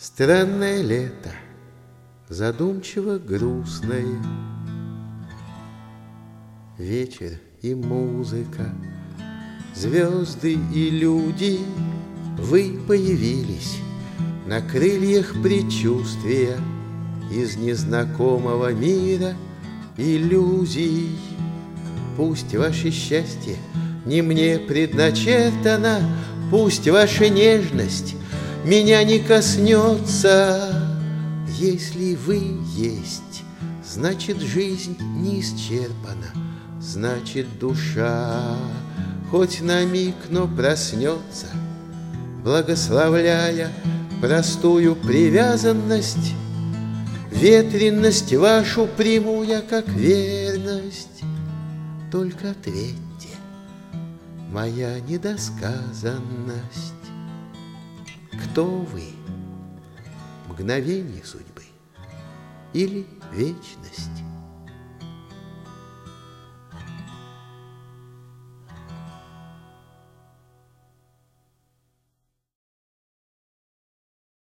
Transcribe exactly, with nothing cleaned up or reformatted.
Странное лето, задумчиво грустное, вечер и музыка, звезды и люди. Вы появились на крыльях предчувствия из незнакомого мира иллюзий. Пусть ваше счастье не мне предначертано, пусть ваша нежность меня не коснется. Если вы есть, значит жизнь не исчерпана, значит душа хоть на миг, но проснется, благословляя простую привязанность. Ветренность вашу приму я как верность. Только ответьте, моя недосказанность, кто вы, мгновение судьбы или вечность?